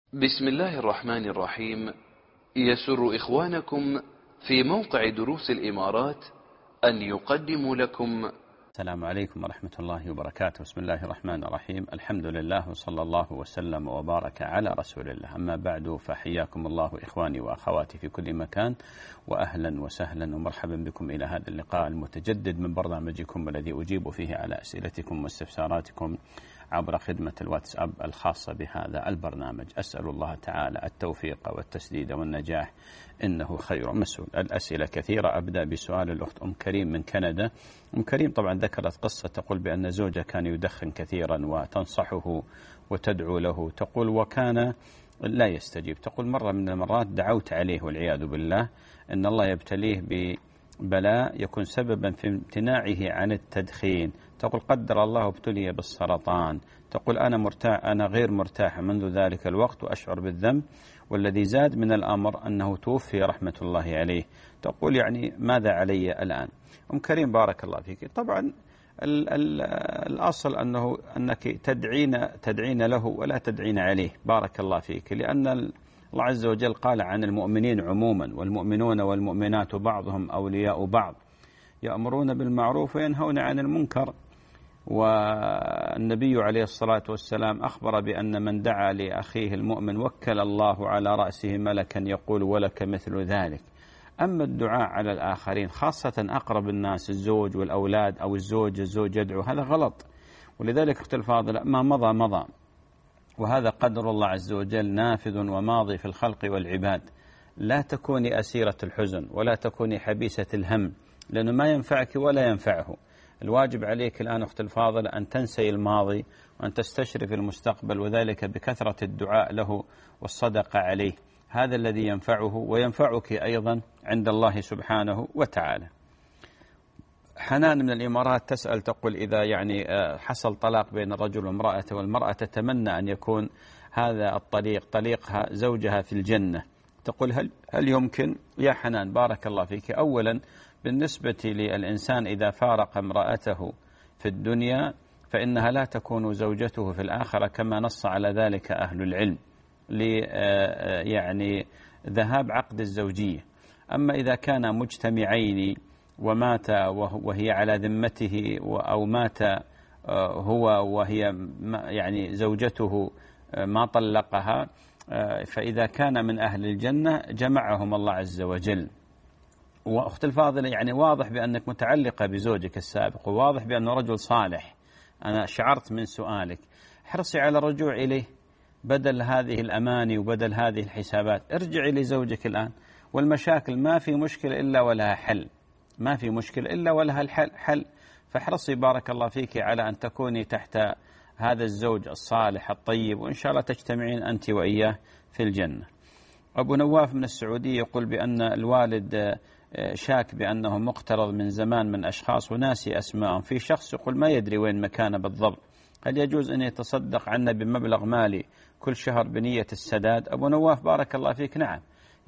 بسم الله الرحمن الرحيم. يسر إخوانكم في موقع دروس الإمارات أن يقدموا لكم. السلام عليكم ورحمة الله وبركاته. بسم الله الرحمن الرحيم. الحمد لله وصلى الله وسلم وبارك على رسول الله. أما بعد، فحياكم الله إخواني وأخواتي في كل مكان، وأهلا وسهلا ومرحبا بكم إلى هذا اللقاء المتجدد من برنامجكم الذي أجيب فيه على أسئلتكم واستفساراتكم عبر خدمة الواتساب الخاصة بهذا البرنامج. أسأل الله تعالى التوفيق والتسديد والنجاح، إنه خير مسؤول. الأسئلة كثيرة. أبدأ بسؤال الأخت أم كريم من كندا. أم كريم طبعا ذكرت قصة، تقول بأن زوجها كان يدخن كثيرا وتنصحه وتدعو له، تقول وكان لا يستجيب. تقول مرة من المرات دعوت عليه والعياذ بالله أن الله يبتليه ببلاء يكون سببا في امتناعه عن التدخين. تقول قدر الله ابتلي بالسرطان. تقول أنا غير مرتاحة منذ ذلك الوقت وأشعر بالذنب، والذي زاد من الأمر أنه توفي رحمة الله عليه. تقول يعني ماذا علي الآن؟ أم كريم بارك الله فيك. طبعا الأصل أنك تدعين له ولا تدعين عليه، بارك الله فيك، لأن الله عز وجل قال عن المؤمنين عموما: والمؤمنون والمؤمنات بعضهم أولياء بعض يأمرون بالمعروف وينهون عن المنكر. والنبي عليه الصلاة والسلام أخبر بأن من دعا لأخيه المؤمن وكل الله على رأسه ملكا يقول ولك مثل ذلك. أما الدعاء على الآخرين، خاصة أقرب الناس، الزوج والأولاد أو الزوج يدعو، هذا غلط. ولذلك أختي الفاضلة، ما مضى مضى، وهذا قدر الله عز وجل نافذ وماضي في الخلق والعباد. لا تكوني أسيرة الحزن ولا تكوني حبيسة الهم، لأنه ما ينفعك ولا ينفعه. الواجب عليك الآن أختي الفاضلة أن تنسي الماضي وأن تستشرف المستقبل، وذلك بكثرة الدعاء له والصدقة عليه. هذا الذي ينفعه وينفعك أيضا عند الله سبحانه وتعالى. حنان من الإمارات تسأل، تقول إذا يعني حصل طلاق بين الرجل وامرأته، والمرأة تتمنى أن يكون هذا الطليق طليقها زوجها في الجنة، تقول هل يمكن؟ يا حنان بارك الله فيك، أولا بالنسبة للإنسان إذا فارق امرأته في الدنيا فإنها لا تكون زوجته في الآخرة، كما نص على ذلك أهل العلم يعني ذهاب عقد الزوجية. أما إذا كان مجتمعين ومات وهي على ذمته، أو مات هو وهي يعني زوجته ما طلقها، فإذا كان من أهل الجنة جمعهم الله عز وجل. وأخت الفاضلة، يعني واضح بأنك متعلقة بزوجك السابق، وواضح بأنه رجل صالح. أنا شعرت من سؤالك. حرصي على الرجوع إليه بدل هذه الأماني وبدل هذه الحسابات. ارجعي لزوجك الآن، والمشاكل ما في مشكلة إلا ولها حل، ما في مشكلة إلا ولها حل. فاحرصي بارك الله فيك على أن تكوني تحت هذا الزوج الصالح الطيب، وإن شاء الله تجتمعين أنت وإياه في الجنة. أبو نواف من السعودية يقول بأن الوالد شاك بأنه مقترض من زمان من أشخاص وناسي أسمائهم. في شخص يقول ما يدري وين مكانه بالضبط، هل يجوز أن يتصدق عنا بمبلغ مالي كل شهر بنية السداد؟ أبو نواف بارك الله فيك، نعم،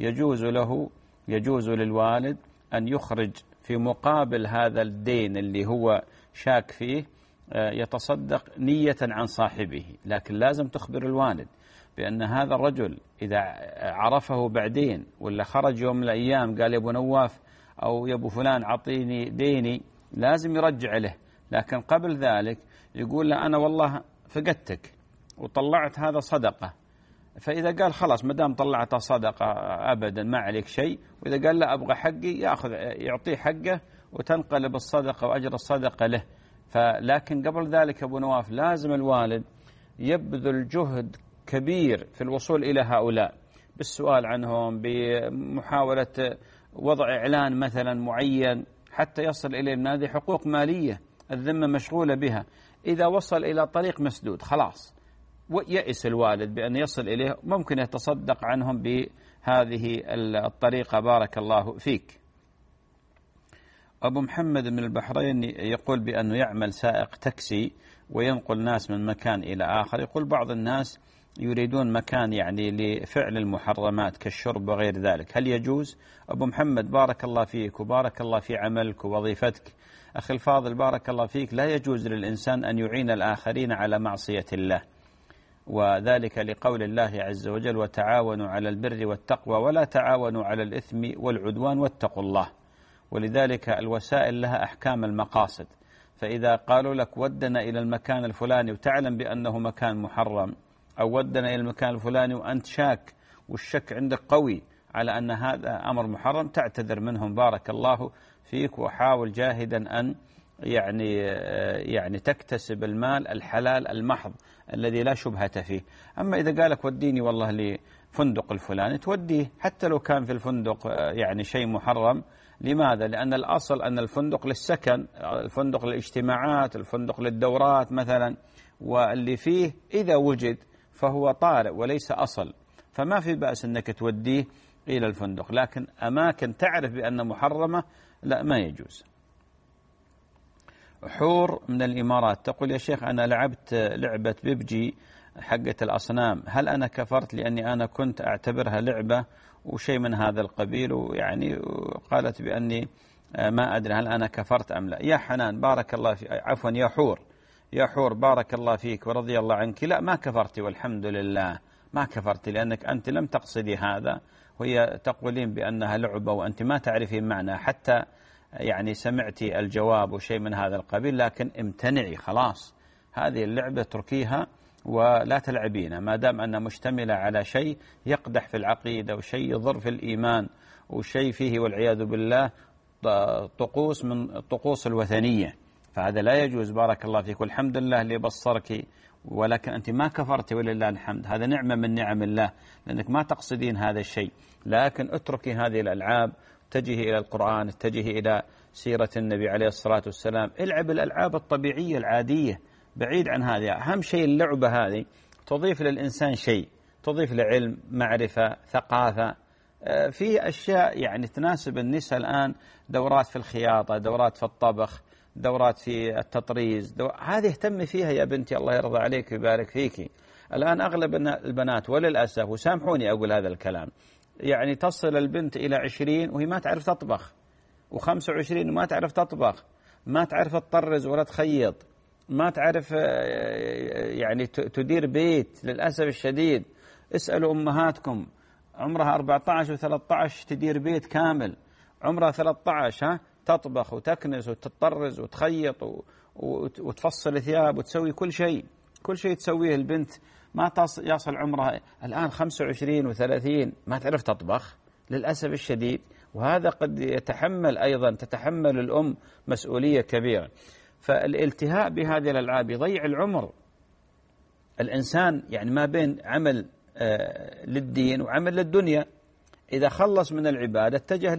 يجوز للوالد أن يخرج في مقابل هذا الدين اللي هو شاك فيه، يتصدق نية عن صاحبه، لكن لازم تخبر الوالد بأن هذا الرجل إذا عرفه بعدين ولا خرج يوم من الأيام قال يا أبو نواف أو يا أبو فلان عطيني ديني، لازم يرجع له. لكن قبل ذلك يقول له أنا والله فقدتك وطلعت هذا صدقة، فإذا قال خلاص مدام طلعتها صدقة أبدا ما عليك شيء، وإذا قال لا أبغى حقي يعطيه حقه وتنقلب الصدقة وأجر الصدقة له. لكن قبل ذلك أبو نواف لازم الوالد يبذل جهد كبير في الوصول إلى هؤلاء، بالسؤال عنهم، بمحاولة وضع إعلان مثلا معين حتى يصل إليهم. هذه حقوق مالية الذمة مشغولة بها. إذا وصل إلى طريق مسدود خلاص ويأس الوالد بأن يصل إليه، ممكن يتصدق عنهم بهذه الطريقة. بارك الله فيك. أبو محمد من البحرين يقول بأنه يعمل سائق تاكسي وينقل ناس من مكان إلى آخر. يقول بعض الناس يريدون مكان يعني لفعل المحرمات كالشرب وغير ذلك، هل يجوز؟ أبو محمد بارك الله فيك وبارك الله في عملك ووظيفتك. أخي الفاضل بارك الله فيك، لا يجوز للإنسان أن يعين الآخرين على معصية الله، وذلك لقول الله عز وجل: وتعاونوا على البر والتقوى ولا تعاونوا على الإثم والعدوان واتقوا الله. ولذلك الوسائل لها أحكام المقاصد، فإذا قالوا لك ودنا إلى المكان الفلاني وتعلم بأنه مكان محرم، أو ودنا إلى المكان الفلاني وأنت شاك والشك عندك قوي على أن هذا أمر محرم، تعتذر منهم بارك الله فيك، وحاول جاهدا أن يعني تكتسب المال الحلال المحض الذي لا شبهة فيه. أما إذا قالك وديني والله لفندق الفلاني، توديه حتى لو كان في الفندق يعني شيء محرم. لماذا؟ لأن الأصل أن الفندق للسكن، الفندق للاجتماعات، الفندق للدورات مثلا، واللي فيه إذا وجد فهو طارئ وليس أصل، فما في بأس أنك توديه إلى الفندق. لكن أماكن تعرف بأن محرمة لا، ما يجوز. حور من الإمارات تقول: يا شيخ أنا لعبت لعبة ببجي حقة الأصنام، هل أنا كفرت لأني أنا كنت أعتبرها لعبة وشيء من هذا القبيل؟ ويعني قالت بأني ما أدري هل أنا كفرت أم لا. يا حنان بارك الله فيك، عفوا يا حور بارك الله فيك ورضي الله عنك، لا ما كفرت والحمد لله، ما كفرت، لأنك أنت لم تقصدي هذا، وهي تقولين بأنها لعبة وأنت ما تعرفين معنى، حتى يعني سمعتي الجواب وشيء من هذا القبيل، لكن امتنعي خلاص، هذه اللعبة تركيها ولا تلعبينها، ما دام أنها مشتملة على شيء يقدح في العقيدة وشيء يضر في الإيمان وشيء فيه والعياذ بالله طقوس من طقوس الوثنية، فهذا لا يجوز. بارك الله فيك، والحمد لله اللي بصرك، ولكن أنت ما كفرت ولله الحمد، هذا نعمة من نعم الله، لأنك ما تقصدين هذا الشيء. لكن اتركي هذه الألعاب، اتجهي إلى القرآن، اتجهي إلى سيرة النبي عليه الصلاة والسلام، العب الألعاب الطبيعية العادية بعيد عن هذه. أهم شيء اللعبة هذه تضيف للإنسان شيء، تضيف له معرفة، ثقافة، في أشياء يعني تناسب النساء الآن، دورات في الخياطة، دورات في الطبخ، دورات في التطريز، هذه اهتمي فيها يا بنتي، الله يرضى عليك ويبارك فيك. الآن أغلب البنات وللأسف، وسامحوني أقول هذا الكلام، يعني تصل البنت إلى 20 وهي ما تعرف تطبخ، و25 وما تعرف تطبخ، ما تعرف تطرز ولا تخيط، ما تعرف يعني تدير بيت. للأسف الشديد اسألوا أمهاتكم عمرها 14 و13 تدير بيت كامل، عمرها 13 تطبخ وتكنس وتطرز وتخيط وتفصل ثياب وتسوي كل شيء تسويه البنت، ما يصل عمرها الآن 25 و30 ما تعرف تطبخ للأسف الشديد. وهذا قد تتحمل الأم مسؤولية كبيرة. فالالتهاء بهذه الألعاب يضيع العمر. الإنسان يعني ما بين عمل للدين وعمل للدنيا، إذا خلص من العبادة اتجه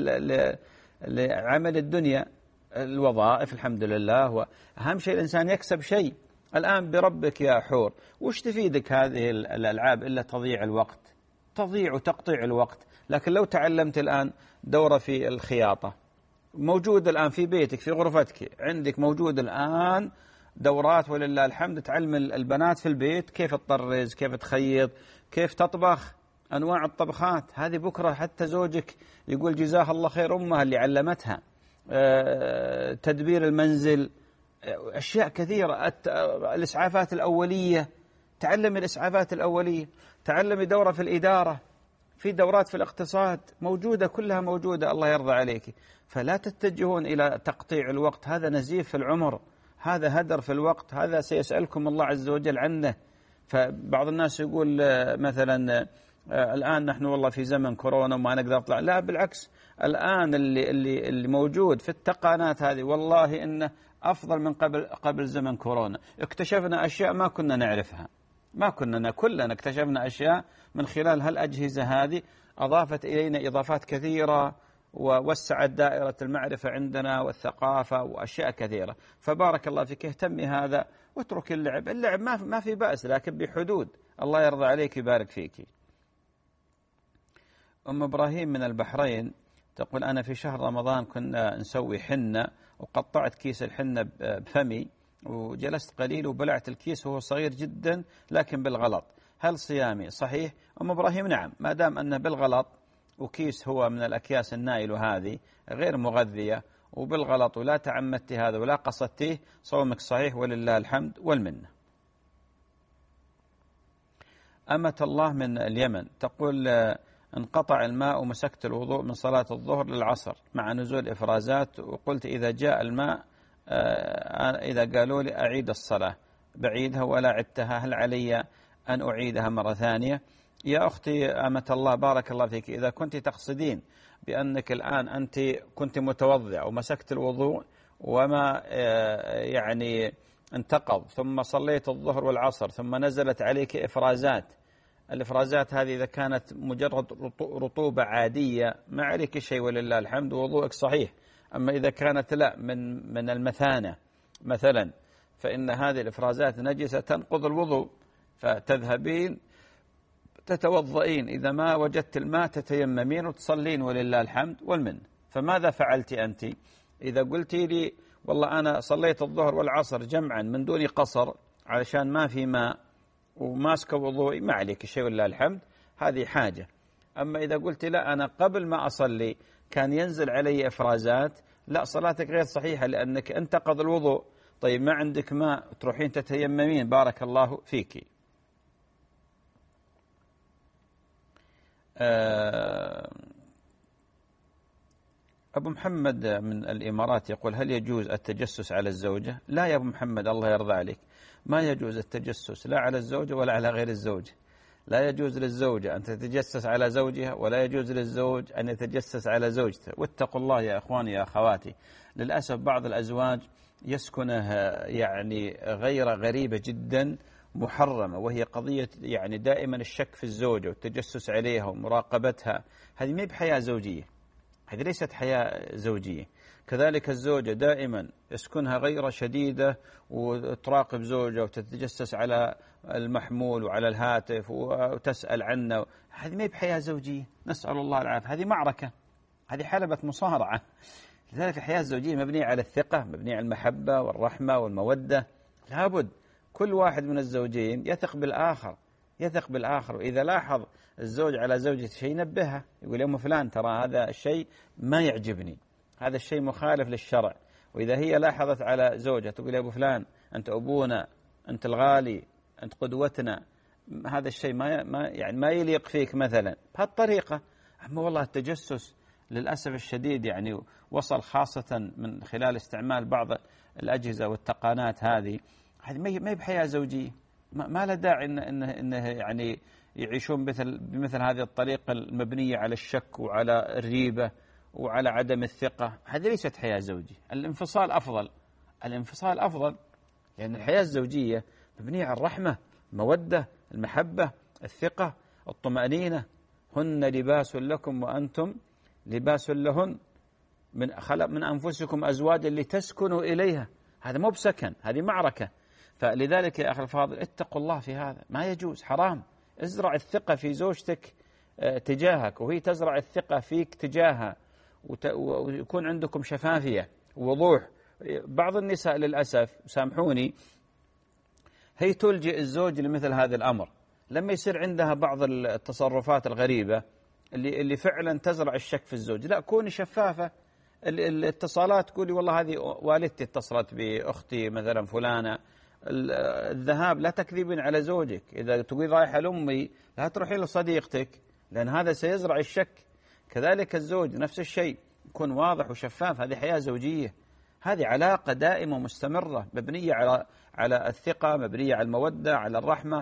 لعمل الدنيا، الوظائف الحمد لله، وأهم شيء الإنسان يكسب شيء. الآن بربك يا حور، وش تفيدك هذه الألعاب إلا تضيع الوقت، تضيع وتقطيع الوقت. لكن لو تعلمت الآن دورة في الخياطة، موجود الآن في بيتك في غرفتك، عندك موجود الآن دورات ولله الحمد تعلم البنات في البيت كيف تطرز، كيف تخيط، كيف تطبخ، أنواع الطبخات هذه. بكرة حتى زوجك يقول جزاها الله خير أمها اللي علمتها، تدبير المنزل، أشياء كثيرة، الإسعافات الأولية، تعلمي الإسعافات الأولية، تعلمي دورة في الإدارة، في دورات في الاقتصاد موجودة، كلها موجودة، الله يرضى عليك. فلا تتجهون إلى تقطيع الوقت، هذا نزيف في العمر، هذا هدر في الوقت، هذا سيسألكم الله عز وجل عنه. فبعض الناس يقول مثلا الآن نحن والله في زمن كورونا وما نقدر نطلع، لا بالعكس، الآن اللي موجود في التقنيات هذه والله إنه أفضل من قبل زمن كورونا. اكتشفنا أشياء ما كنا نعرفها، كلنا اكتشفنا أشياء من خلال هالأجهزة هذه، أضافت إلينا إضافات كثيرة ووسعت دائرة المعرفة عندنا والثقافة وأشياء كثيرة. فبارك الله فيك، اهتمي هذا واترك اللعب ما في بأس، لكن بحدود، الله يرضى عليك ويبارك فيك. أم إبراهيم من البحرين تقول: أنا في شهر رمضان كنا نسوي حنة، وقطعت كيس الحنة بفمي وجلست قليل وبلعت الكيس وهو صغير جدا لكن بالغلط، هل صيامي صحيح؟ أم إبراهيم نعم، ما دام أنه بالغلط وكيس هو من الأكياس النائل هذه غير مغذية وبالغلط ولا تعمدت هذا ولا قصدته، صومك صحيح ولله الحمد والمنة. أمة الله من اليمن تقول انقطع الماء ومسكت الوضوء من صلاة الظهر للعصر مع نزول إفرازات، وقلت إذا جاء الماء إذا قالوا لي أعيد الصلاة بعيدها ولا عدتها، هل علي أن أعيدها مرة ثانية؟ يا أختي أمة الله بارك الله فيك، إذا كنت تقصدين بأنك الآن أنت كنت متوضئة ومسكت الوضوء وما يعني انتقض، ثم صليت الظهر والعصر ثم نزلت عليك إفرازات، الإفرازات هذه إذا كانت مجرد رطوبة عادية ما عليك شيء ولله الحمد ووضوءك صحيح. أما إذا كانت لا من المثانة مثلا فإن هذه الإفرازات نجسة تنقض الوضوء، فتذهبين تتوضئين، إذا ما وجدت الماء تتيممين وتصلين ولله الحمد والمن. فماذا فعلت أنت؟ إذا قلت لي والله أنا صليت الظهر والعصر جمعا من دون قصر علشان ما في ماء وماسك وضوئي، ما عليك شيء ولله الحمد، هذه حاجة. أما إذا قلت لا أنا قبل ما أصلي كان ينزل علي إفرازات، لا صلاتك غير صحيحة لأنك انتقض الوضوء. طيب ما عندك ماء تروحين تتيممين، بارك الله فيك. أبو محمد من الإمارات يقول هل يجوز التجسس على الزوجة؟ لا يا أبو محمد الله يرضى عليك، ما يجوز التجسس لا على الزوجة ولا على غير الزوجة. لا يجوز للزوجة أن تتجسس على زوجها، ولا يجوز للزوج أن يتجسس على زوجته. واتقوا الله يا أخواني يا أخواتي، للأسف بعض الأزواج يسكنه يعني غير غريبة جدا محرمة، وهي قضية يعني دائما الشك في الزوجة والتجسس عليها ومراقبتها، هذه ما بحياة زوجية، هذه ليست حياة زوجية. كذلك الزوجة دائما يسكنها غيرة شديدة وتراقب زوجها وتتجسس على المحمول وعلى الهاتف وتسأل عنه، هذه ما بحياة زوجية، نسأل الله العافية، هذه معركة، هذه حلبة مصارعة. لذلك الحياة الزوجية مبنية على الثقة، مبنية على المحبة والرحمة والمودة، لابد كل واحد من الزوجين يثق بالآخر، يثق بالآخر. وإذا لاحظ الزوج على زوجته شيء نبهها، يقول يا أم فلان ترى هذا الشيء ما يعجبني، هذا الشيء مخالف للشرع. وإذا هي لاحظت على زوجها تقول يا أبو فلان أنت أبونا، أنت الغالي، أنت قدوتنا، هذا الشيء ما يليق فيك مثلا بهالطريقة. أما والله التجسس للأسف الشديد يعني وصل خاصة من خلال استعمال بعض الأجهزة والتقنات هذه ما هي بحياة زوجية، ما له داعي إنه يعني يعيشون بمثل هذه الطريقة المبنية على الشك وعلى الريبة وعلى عدم الثقة. هذه ليست حياة زوجية. الانفصال أفضل، الانفصال أفضل، لأن الحياة الزوجية مبنية على الرحمة، المودة، المحبة، الثقة، الطمأنينة. هن لباس لكم وأنتم لباس لهن، خلق من أنفسكم أزواجا لتسكنوا إليها، هذا مو بسكن، هذه معركة. فلذلك يا أخي الفاضل اتقوا الله في هذا، ما يجوز، حرام. ازرع الثقة في زوجتك تجاهك وهي تزرع الثقة فيك تجاهها، ويكون عندكم شفافية ووضوح. بعض النساء للأسف سامحوني هي تلجئ الزوج لمثل هذا الأمر لما يصير عندها بعض التصرفات الغريبة اللي فعلا تزرع الشك في الزوج. لا، كوني شفافة. الاتصالات تقولي والله هذه والدتي اتصلت بأختي مثلا فلانة. الذهاب لا تكذبين على زوجك، إذا تقولي رايحة لأمي لا تروحي لصديقتك، لأن هذا سيزرع الشك. كذلك الزوج نفس الشيء، يكون واضح وشفاف. هذه حياة زوجية، هذه علاقة دائمة ومستمرة مبنية على الثقة، مبنية على المودة، على الرحمة.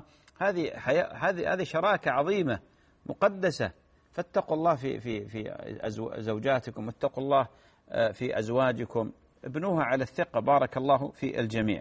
هذه شراكة عظيمة مقدسة. فاتقوا الله في زوجاتكم، واتقوا الله في أزواجكم، ابنوها على الثقة. بارك الله في الجميع.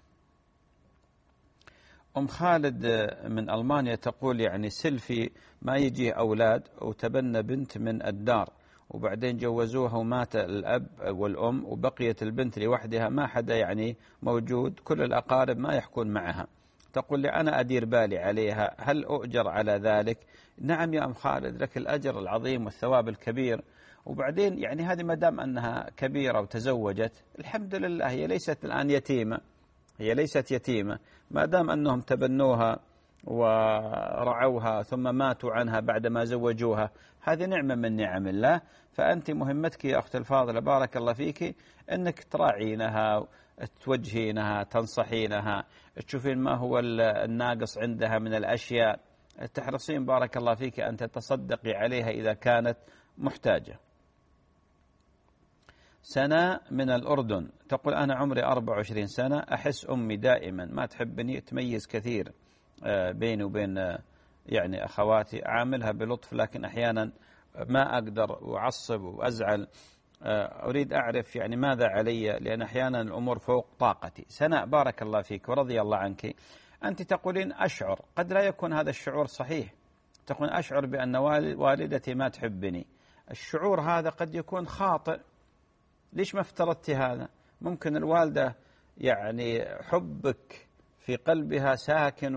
أم خالد من ألمانيا تقول يعني سلفي ما يجيه أولاد وتبنى بنت من الدار، وبعدين جوزوها ومات الأب والأم وبقيت البنت لوحدها، ما حدا يعني موجود، كل الأقارب ما يحكون معها. تقول لي أنا أدير بالي عليها، هل أؤجر على ذلك؟ نعم يا أم خالد، لك الأجر العظيم والثواب الكبير. وبعدين يعني هذه ما دام أنها كبيرة وتزوجت الحمد لله، هي ليست الآن يتيمة، هي ليست يتيمة، ما دام أنهم تبنوها ورعوها ثم ماتوا عنها بعد ما زوجوها، هذه نعمة من نعم الله. فأنت مهمتك يا أخت الفاضلة بارك الله فيك أنك تراعينها، توجهينها، تنصحينها، تشوفين ما هو الناقص عندها من الأشياء، تحرصين بارك الله فيك أن تتصدقي عليها إذا كانت محتاجة. سناء من الأردن تقول: أنا عمري 24 سنة، أحس أمي دائما ما تحبني، تميز كثير بيني وبين يعني أخواتي، أعاملها بلطف لكن أحيانا ما أقدر وأعصب وأزعل. أريد أعرف يعني ماذا علي، لأن أحيانا الأمور فوق طاقتي. سناء بارك الله فيك ورضي الله عنك، أنت تقولين أشعر، قد لا يكون هذا الشعور صحيح. تقول أشعر بأن والدتي ما تحبني، الشعور هذا قد يكون خاطئ. ليش ما افترضت هذا؟ ممكن الوالدة يعني حبك في قلبها ساكن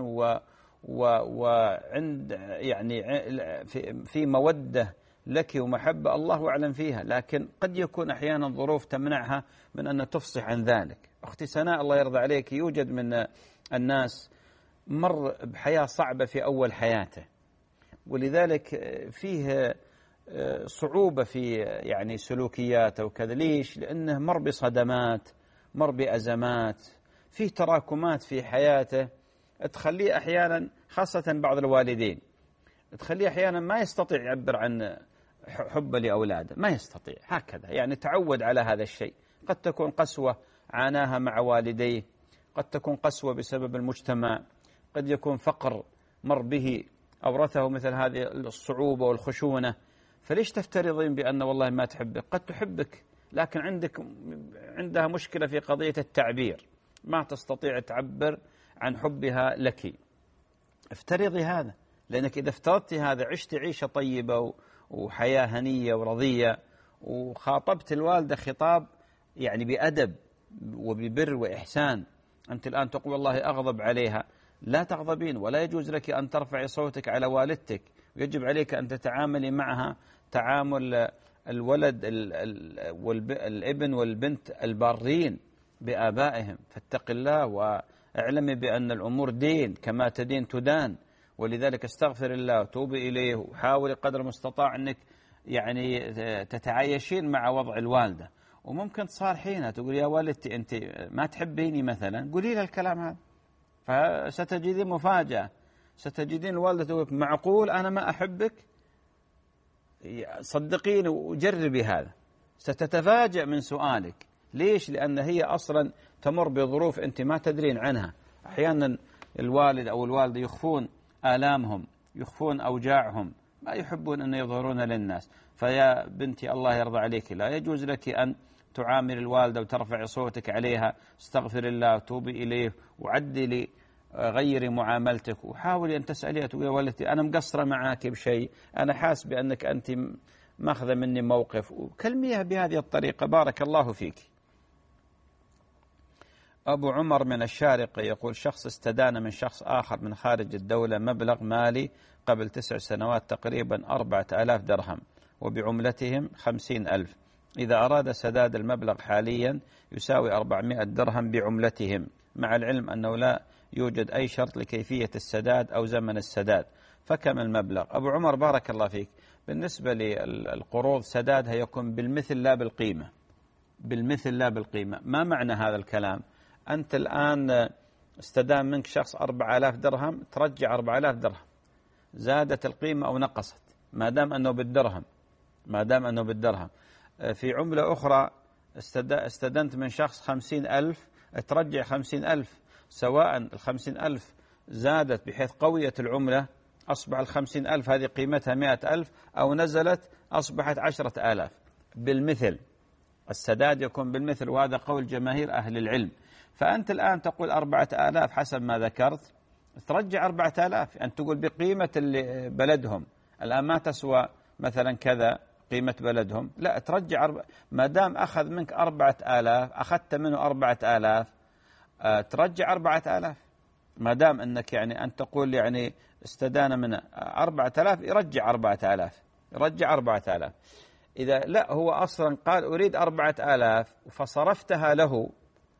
وعند يعني في مودة لك ومحبة الله أعلم فيها، لكن قد يكون أحيانا ظروف تمنعها من أن تفصح عن ذلك. أختي سناء الله يرضى عليك، يوجد من الناس مر بحياة صعبة في أول حياته، ولذلك فيه صعوبة في يعني سلوكياته وكذا. ليش؟ لأنه مر بصدمات، مر بأزمات، فيه تراكمات في حياته تخليه أحيانا، خاصة بعض الوالدين، تخليه أحيانا ما يستطيع يعبر عن حبه لأولاده، ما يستطيع هكذا، يعني تعود على هذا الشيء. قد تكون قسوة عاناها مع والديه، قد تكون قسوة بسبب المجتمع، قد يكون فقر مر به أورثه مثل هذه الصعوبة والخشونة. فليش تفترضين بأن والله ما تحبك؟ قد تحبك لكن عندها مشكلة في قضية التعبير، ما تستطيع تعبر عن حبها لك. افترضي هذا، لأنك إذا افترضت هذا عشت عيشة طيبة وحياة هنية ورضية، وخاطبت الوالدة خطاب يعني بأدب وببر وإحسان. أنت الآن تقول والله أغضب عليها، لا تغضبين، ولا يجوز لك أن ترفعي صوتك على والدتك، ويجب عليك أن تتعاملي معها تعامل الولد والابن والبنت البارين بآبائهم. فاتق الله واعلمي بأن الأمور دين، كما تدين تدان، ولذلك استغفر الله وتوبي إليه، وحاولي قدر المستطاع أنك يعني تتعايشين مع وضع الوالدة. وممكن تصارحينها، تقول يا والدتي أنت ما تحبيني مثلا، قولي لها الكلام هذا، فستجدين مفاجأة، ستجدين الوالدة تقول معقول أنا ما أحبك؟ صدقيني وجربي هذا، ستتفاجأ من سؤالك. ليش؟ لأن هي أصلا تمر بظروف أنت ما تدرين عنها. أحيانا الوالد أو الوالدة يخفون آلامهم، يخفون أوجاعهم، ما يحبون أن يظهرون للناس. فيا بنتي الله يرضى عليك، لا يجوز لك أن تعامل الوالدة وترفع صوتك عليها. استغفر الله وتوبي إليه وعدلي، غيري معاملتك، وحاولي أن تسأليها، تقول يا والدتي أنا مقصرة معاك بشيء، أنا حاس بأنك أنت ماخذة مني موقف، وكلميها بهذه الطريقة. بارك الله فيك. أبو عمر من الشارقة يقول: شخص استدان من شخص آخر من خارج الدولة مبلغ مالي قبل 9 سنوات تقريبا 4000 درهم، وبعملتهم 50,000. إذا أراد سداد المبلغ حاليا يساوي 400 درهم بعملتهم، مع العلم أنه لا يوجد أي شرط لكيفية السداد أو زمن السداد، فكم المبلغ؟ أبو عمر بارك الله فيك، بالنسبة للقروض سدادها يكون بالمثل لا بالقيمة. بالمثل لا بالقيمة. ما معنى هذا الكلام؟ أنت الآن استدان منك شخص 4000 درهم، ترجع 4000 درهم، زادت القيمة أو نقصت، ما دام أنه بالدرهم، ما دام أنه بالدرهم. في عملة أخرى استدنت من شخص 50,000، ترجع 50,000، سواء 50,000 زادت بحيث قوية العملة أصبح 50,000 هذه قيمتها 100,000، أو نزلت أصبحت 10,000. بالمثل، السداد يكون بالمثل، وهذا قول جماهير أهل العلم. فأنت الآن تقول 4,000 حسب ما ذكرت، ترجع 4,000. أن تقول بقيمة بلدهم الآن ما تسوى مثلا كذا قيمة بلدهم، لا ترجع ما دام أخذ منك 4,000، أخذت منه 4,000، ترجع 4,000. ما دام أنك يعني أن تقول يعني استدان من 4,000 يرجع 4,000، يرجع 4,000. إذا لا هو أصلا قال أريد 4,000 فصرفتها له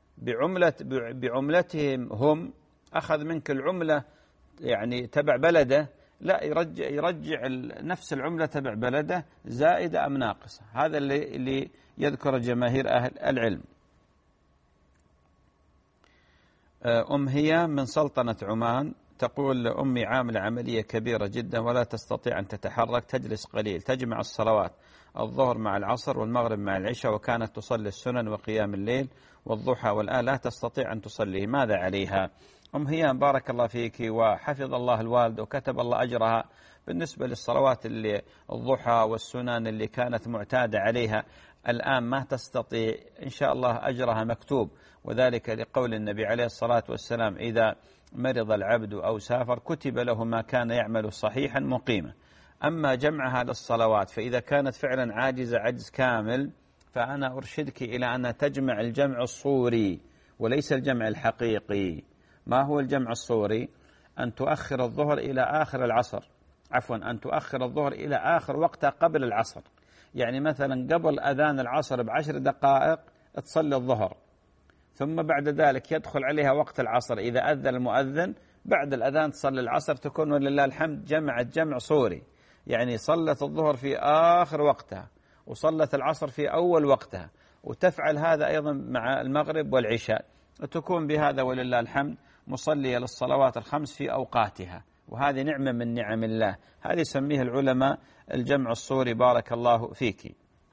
بعملتهم هم، أخذ منك العملة يعني تبع بلده، لا يرجع نفس العملة تبع بلده زائدة أم ناقصة. هذا اللي يذكر جماهير أهل العلم. أم هي من سلطنة عمان تقول أمي عاملة عملية كبيرة جدا ولا تستطيع أن تتحرك، تجلس قليل، تجمع الصلوات الظهر مع العصر والمغرب مع العشاء، وكانت تصلي السنن وقيام الليل والضحى، والآن لا تستطيع أن تصلي، ماذا عليها؟ أم هيام بارك الله فيك وحفظ الله الوالد وكتب الله أجرها. بالنسبة للصلوات اللي الضحى والسنن اللي كانت معتادة عليها الآن ما تستطيع، إن شاء الله أجرها مكتوب، وذلك لقول النبي عليه الصلاة والسلام: إذا مرض العبد أو سافر كتب له ما كان يعمل صحيحا مقيما. أما جمعها للصلوات فإذا كانت فعلا عاجزة عجز كامل فأنا أرشدك إلى أن تجمع الجمع الصوري وليس الجمع الحقيقي. ما هو الجمع الصوري؟ أن تؤخر الظهر إلى آخر العصر، أن تؤخر الظهر إلى آخر وقتها قبل العصر. يعني مثلا قبل أذان العصر ب10 دقائق تصلي الظهر، ثم بعد ذلك يدخل عليها وقت العصر، إذا أذن المؤذن بعد الأذان تصلي العصر، تكون ولله الحمد جمعت جمع صوري، يعني صلت الظهر في آخر وقتها وصلت العصر في أول وقتها، وتفعل هذا أيضا مع المغرب والعشاء، وتكون بهذا ولله الحمد مصلية للصلوات الخمس في أوقاتها، وهذه نعمة من نعم الله، هذه يسميها العلماء الجمع الصوري. بارك الله فيك.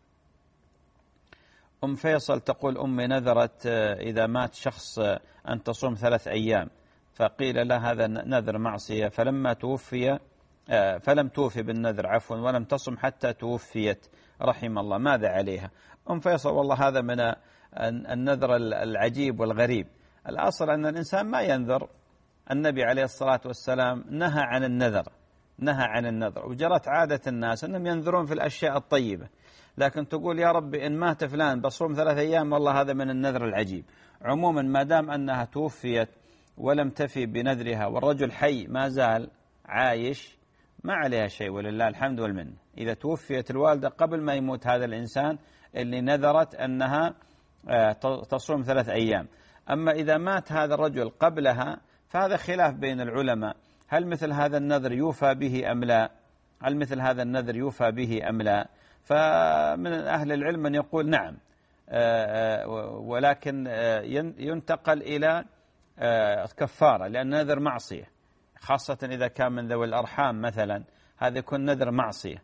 أم فيصل تقول: أمي نذرت إذا مات شخص أن تصوم 3 أيام، فقيل لها هذا نذر معصية، فلم توفي بالنذر ولم تصم حتى توفيت رحم الله، ماذا عليها؟ أم فيصل والله هذا من النذر العجيب والغريب. الأصل أن الإنسان ما ينذر، النبي عليه الصلاة والسلام نهى عن النذر، وجرت عادة الناس أنهم ينذرون في الأشياء الطيبة، لكن تقول يا رب إن مات فلان بصوم 3 أيام، والله هذا من النذر العجيب. عموما ما دام أنها توفيت ولم تفي بنذرها والرجل حي ما زال عايش ما عليها شيء ولله الحمد والمنة. إذا توفيت الوالدة قبل ما يموت هذا الإنسان اللي نذرت أنها تصوم 3 أيام، أما إذا مات هذا الرجل قبلها فهذا خلاف بين العلماء، هل مثل هذا النذر يوفى به أم لا؟ فمن أهل العلم من يقول نعم، ولكن ينتقل إلى كفارة، لأن نذر معصية، خاصة إذا كان من ذوي الأرحام مثلا، هذا يكون نذر معصية،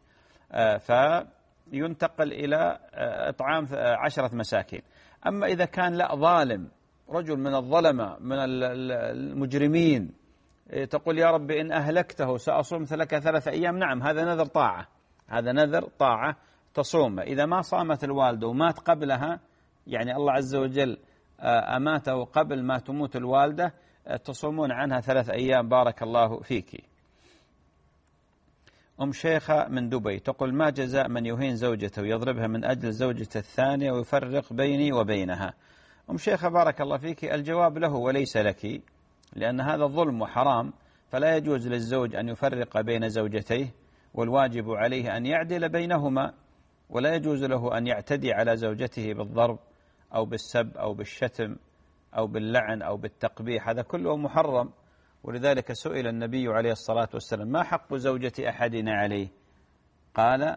فينتقل إلى إطعام 10 مساكين. أما إذا كان لا ظالم، رجل من الظلمة من المجرمين، تقول يا رب إن أهلكته سأصوم لك 3 أيام، نعم هذا نذر طاعة تصوم. إذا ما صامت الوالدة ومات قبلها، يعني الله عز وجل أماته قبل ما تموت الوالدة، تصومون عنها 3 أيام. بارك الله فيك. أم شيخة من دبي تقول: ما جزاء من يهين زوجته ويضربها من أجل زوجته الثانية ويفرق بيني وبينها؟ أم شيخة بارك الله فيك، الجواب له وليس لك، لأن هذا ظلم وحرام، فلا يجوز للزوج أن يفرق بين زوجتيه، والواجب عليه أن يعدل بينهما، ولا يجوز له أن يعتدي على زوجته بالضرب أو بالسب أو بالشتم أو باللعن أو بالتقبيح، هذا كله محرم. ولذلك سئل النبي عليه الصلاة والسلام: ما حق زوجة أحدنا عليه؟ قال: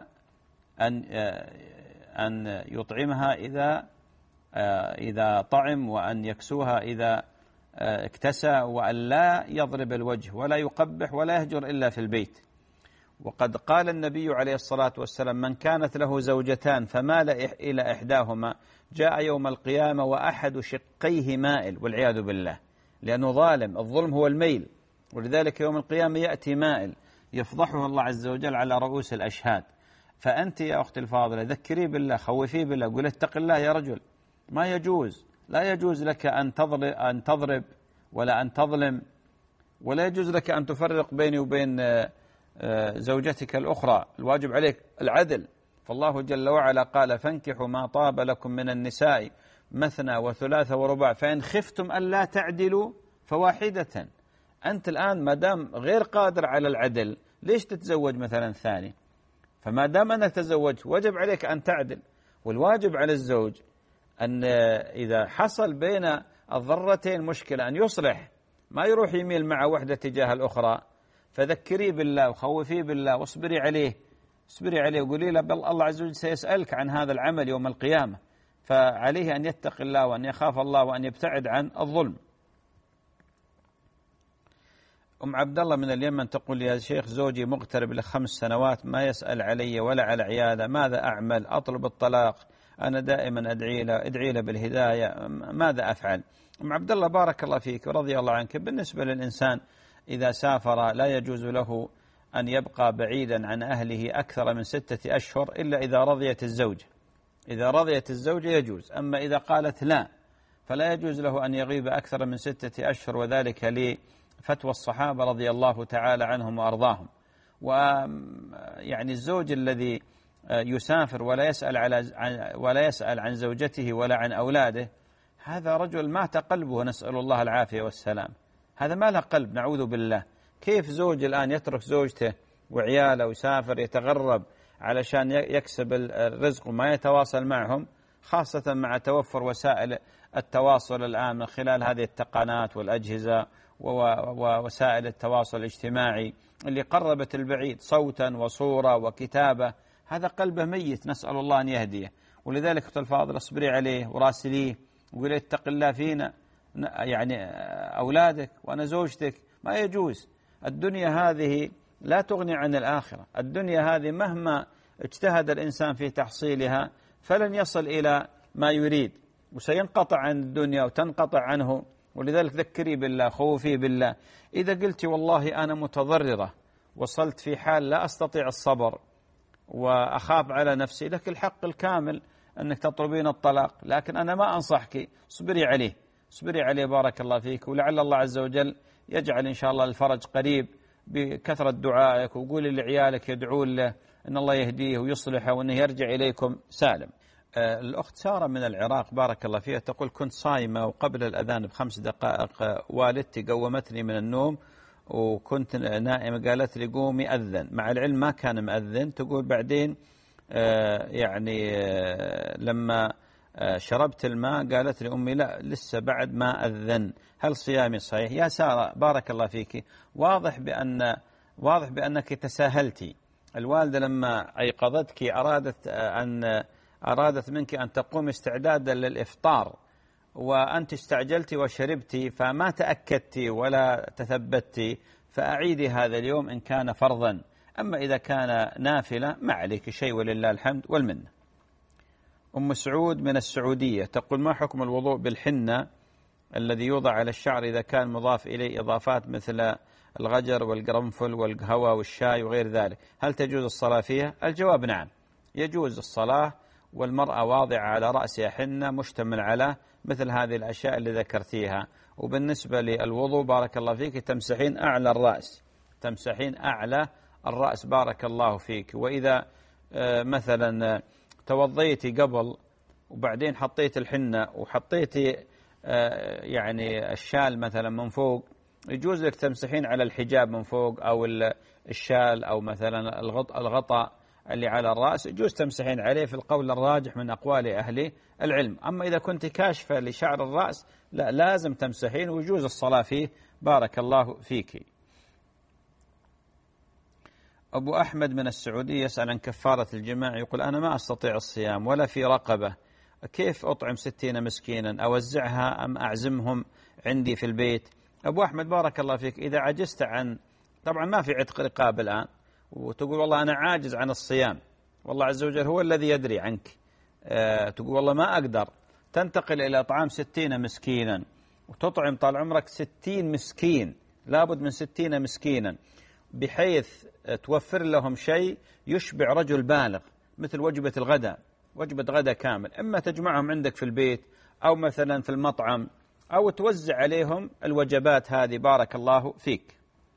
أن يطعمها إذا طعم، وأن يكسوها إذا اكتسى، وأن لا يضرب الوجه ولا يقبح ولا يهجر إلا في البيت. وقد قال النبي عليه الصلاة والسلام: من كانت له زوجتان فمال إلى إحداهما جاء يوم القيامة وأحد شقيه مائل، والعياذ بالله، لأنه ظالم، الظلم هو الميل، ولذلك يوم القيامة يأتي مائل يفضحه الله عز وجل على رؤوس الأشهاد. فأنت يا أختي الفاضلة ذكري بالله، خوفي بالله، قل اتق الله يا رجل، ما يجوز، لا يجوز لك أن تضرب ولا أن تظلم، ولا يجوز لك أن تفرق بيني وبين زوجتك الأخرى، الواجب عليك العدل. فالله جل وعلا قال: فانكحوا ما طاب لكم من النساء مثنى وثلاث ورباع فإن خفتم ألا تعدلوا فواحدة. أنت الآن ما دام غير قادر على العدل، ليش تتزوج مثلا ثاني؟ فما دام أنك تزوجت وجب عليك أن تعدل. والواجب على الزوج أن إذا حصل بين الضرتين مشكلة أن يصلح، ما يروح يميل مع وحدة تجاه الأخرى. فذكري بالله وخوفي بالله واصبري عليه، وقولي له بل الله عز وجل سيسألك عن هذا العمل يوم القيامة، فعليه أن يتقي الله وأن يخاف الله وأن يبتعد عن الظلم. أم عبد الله من اليمن تقول يا شيخ زوجي مغترب ل5 سنوات ما يسأل علي ولا على عياله، ماذا أعمل؟ أطلب الطلاق، أنا دائما أدعي له بالهداية، ماذا أفعل؟ أم عبد الله بارك الله فيك ورضي الله عنك، بالنسبة للإنسان إذا سافر لا يجوز له أن يبقى بعيدا عن أهله أكثر من 6 أشهر إلا إذا رضيت الزوجة. إذا رضيت الزوجة يجوز، أما إذا قالت لا فلا يجوز له أن يغيب أكثر من 6 أشهر، وذلك لفتوى الصحابة رضي الله تعالى عنهم وأرضاهم. ويعني الزوج الذي يسافر ولا يسأل عن زوجته ولا عن أولاده، هذا رجل مات قلبه، نسأل الله العافية والسلام. هذا ما له قلب، نعوذ بالله. كيف زوج الآن يترك زوجته وعياله ويسافر يتغرب علشان يكسب الرزق وما يتواصل معهم، خاصة مع توفر وسائل التواصل الآن من خلال هذه التقنيات والأجهزة ووسائل التواصل الاجتماعي اللي قربت البعيد صوتا وصورة وكتابة. هذا قلبه ميت، نسأل الله أن يهديه. ولذلك أخت الفاضل اصبري عليه وراسليه وقولي اتق الله فينا، يعني أولادك وأنا زوجتك. ما يجوز. الدنيا هذه لا تغني عن الآخرة. الدنيا هذه مهما اجتهد الإنسان في تحصيلها فلن يصل إلى ما يريد، وسينقطع عن الدنيا وتنقطع عنه. ولذلك ذكري بالله، خوفي بالله. إذا قلت والله أنا متضررة، وصلت في حال لا أستطيع الصبر وأخاف على نفسي، لك الحق الكامل أنك تطلبين الطلاق، لكن أنا ما أنصحك. اصبري عليه، اصبري عليه بارك الله فيك، ولعل الله عز وجل يجعل إن شاء الله الفرج قريب بكثرة دعائك، وقولي لعيالك يدعون له أن الله يهديه ويصلحه وأنه يرجع إليكم سالم. الأخت سارة من العراق بارك الله فيها تقول كنت صايمة وقبل الأذان ب5 دقائق والدتي قومتني من النوم وكنت نائمة، قالت لي قومي أذن، مع العلم ما كان مأذن. تقول بعدين لما شربت الماء قالت لي أمي لا لسه بعد ما أذن، هل صيامي صحيح؟ يا سارة بارك الله فيك، واضح بأنك تساهلتي. الوالدة لما أيقظتك أرادت منك أن تقوم استعدادا للإفطار، وأنت استعجلت وشربت فما تأكدت ولا تثبتي، فأعيدي هذا اليوم إن كان فرضا. أما إذا كان نافلة ما عليك شيء ولله الحمد والمنة. أم سعود من السعودية تقول ما حكم الوضوء بالحنة الذي يوضع على الشعر إذا كان مضاف إليه إضافات مثل الغجر والقرنفل والقهوة والشاي وغير ذلك، هل تجوز الصلاة فيها؟ الجواب نعم، يجوز الصلاة، والمرأة واضعة على رأسها حنة مشتمل على مثل هذه الأشياء اللي ذكرتيها. وبالنسبة للوضوء بارك الله فيك تمسحين أعلى الرأس، تمسحين أعلى الرأس بارك الله فيك. وإذا مثلا توضيتي قبل وبعدين حطيت الحنة وحطيتي يعني الشال مثلا من فوق، يجوز لك تمسحين على الحجاب من فوق أو الشال أو مثلا الغطاء اللي على الرأس، يجوز تمسحين عليه في القول الراجح من أقوال أهل العلم. أما إذا كنت كاشفة لشعر الرأس لا، لازم تمسحين ويجوز الصلاة فيه بارك الله فيك. أبو أحمد من السعودية يسأل عن كفارة الجماع، يقول أنا ما أستطيع الصيام ولا في رقبة، كيف أطعم 60 مسكينا؟ أوزعها أم أعزمهم عندي في البيت؟ أبو أحمد بارك الله فيك، إذا عجزت عن، طبعا ما في عتق رقاب الآن، وتقول والله أنا عاجز عن الصيام، والله عز وجل هو الذي يدري عنك، تقول والله ما أقدر، تنتقل إلى إطعام 60 مسكينا وتطعم طال عمرك 60 مسكين، لابد من 60 مسكينا، بحيث توفر لهم شيء يشبع رجل بالغ مثل وجبة الغداء، وجبة غداء كامل، إما تجمعهم عندك في البيت أو مثلا في المطعم أو توزع عليهم الوجبات هذه بارك الله فيك.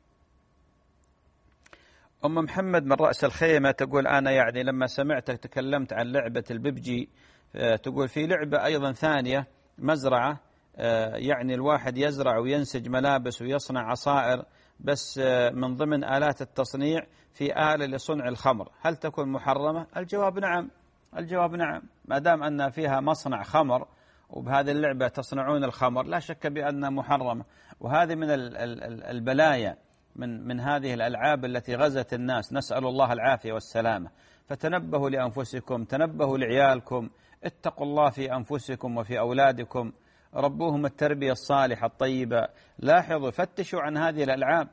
أم محمد من رأس الخيمة تقول أنا يعني لما سمعتك تكلمت عن لعبة الببجي، تقول في لعبة أيضا ثانية مزرعة، يعني الواحد يزرع وينسج ملابس ويصنع عصائر، بس من ضمن آلات التصنيع في آلة لصنع الخمر، هل تكون محرمة؟ الجواب نعم، الجواب نعم، ما دام أن فيها مصنع خمر وبهذه اللعبة تصنعون الخمر لا شك بأنها محرمة. وهذه من البلايا من هذه الألعاب التي غزت الناس، نسأل الله العافية والسلامة. فتنبهوا لأنفسكم، تنبهوا لعيالكم، اتقوا الله في أنفسكم وفي أولادكم، ربوهم التربية الصالحة الطيبة. لاحظوا فتشوا عن هذه الألعاب،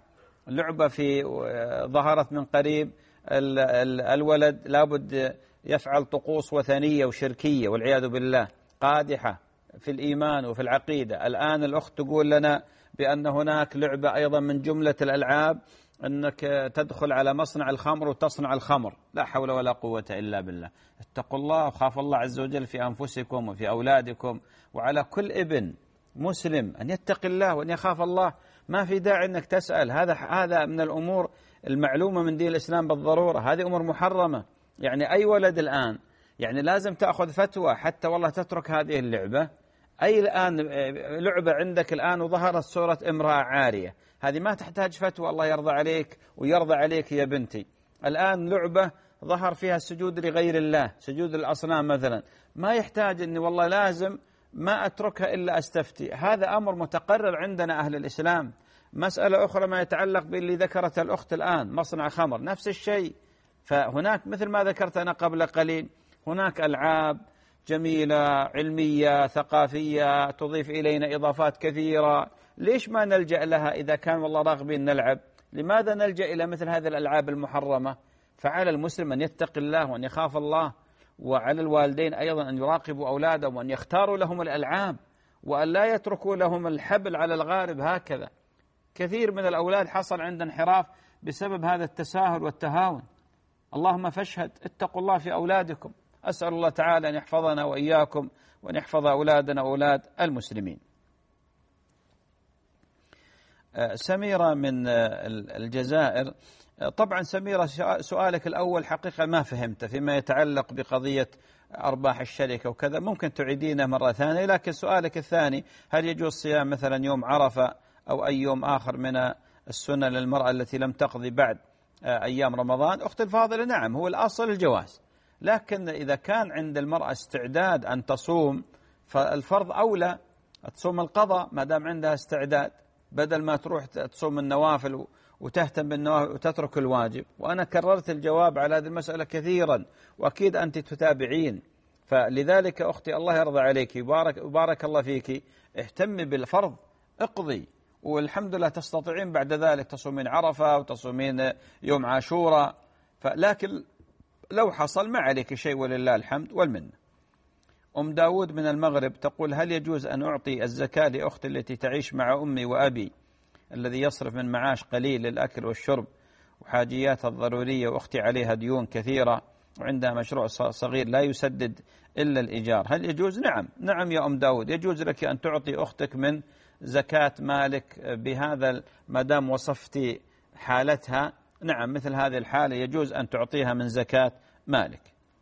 لعبة في ظهرت من قريب، الولد لابد يفعل طقوس وثنية وشركية والعياذ بالله قادحة في الإيمان وفي العقيدة. الآن الأخت تقول لنا بأن هناك لعبة أيضا من جملة الألعاب أنك تدخل على مصنع الخمر وتصنع الخمر. لا حول ولا قوة إلا بالله. اتقوا الله وخافوا الله عز وجل في أنفسكم وفي أولادكم، وعلى كل ابن مسلم أن يتقي الله وأن يخاف الله. ما في داعي أنك تسأل، هذا من الأمور المعلومة من دين الإسلام بالضرورة، هذه أمور محرمة. يعني أي ولد الآن يعني لازم تأخذ فتوى حتى والله تترك هذه اللعبة. أي الآن لعبة عندك الآن وظهرت صورة امرأة عارية، هذه ما تحتاج فتوى، الله يرضى عليك ويرضى عليك يا بنتي. الآن لعبة ظهر فيها السجود لغير الله، سجود الأصنام مثلا، ما يحتاج أني والله لازم ما أتركها إلا أستفتي. هذا أمر متقرر عندنا أهل الإسلام. مسألة أخرى ما يتعلق باللي ذكرت الأخت الآن، مصنع خمر، نفس الشيء. فهناك مثل ما ذكرت أنا قبل قليل، هناك ألعاب جميلة علمية ثقافية تضيف إلينا إضافات كثيرة، ليش ما نلجأ لها إذا كان والله راغبين نلعب؟ لماذا نلجأ إلى مثل هذه الألعاب المحرمة؟ فعلى المسلم أن يتقي الله وأن يخاف الله، وعلى الوالدين أيضا أن يراقبوا أولادهم وأن يختاروا لهم الألعاب وأن لا يتركوا لهم الحبل على الغارب هكذا. كثير من الأولاد حصل عند انحراف بسبب هذا التساهل والتهاون. اللهم فاشهد، اتقوا الله في أولادكم. أسأل الله تعالى أن يحفظنا وإياكم وأن يحفظ أولادنا وأولاد المسلمين. سميرة من الجزائر. طبعا سميرة سؤالك الأول حقيقة ما فهمت فيما يتعلق بقضية أرباح الشركة وكذا، ممكن تعيدينه مرة ثانية. لكن سؤالك الثاني، هل يجوز صيام مثلا يوم عرفة أو أي يوم آخر من السنة للمرأة التي لم تقضي بعد أيام رمضان؟ أخت الفاضلة نعم، هو الأصل الجواز، لكن إذا كان عند المرأة استعداد أن تصوم فالفرض أولى تصوم القضاء ما دام عندها استعداد، بدل ما تروح تصوم النوافل وتهتم بالنوافل وتترك الواجب. وأنا كررت الجواب على هذه المسألة كثيرا وأكيد أنت تتابعين. فلذلك أختي الله يرضى عليك وبارك الله فيك، اهتمي بالفرض، اقضي، والحمد لله تستطيعين بعد ذلك تصومين عرفة وتصومين يوم عاشوراء. لكن لو حصل ما عليك شيء ولله الحمد والمنة. أم داود من المغرب تقول: هل يجوز أن أعطي الزكاة لأختي التي تعيش مع أمي وأبي الذي يصرف من معاش قليل للأكل والشرب وحاجياتها الضرورية، وأختي عليها ديون كثيرة وعندها مشروع صغير لا يسدد إلا الإيجار، هل يجوز؟ نعم يا أم داود، يجوز لك أن تعطي أختك من زكاة مالك بهذا ما دام وصفتي حالتها. نعم، مثل هذه الحالة يجوز أن تعطيها من زكاة مالك.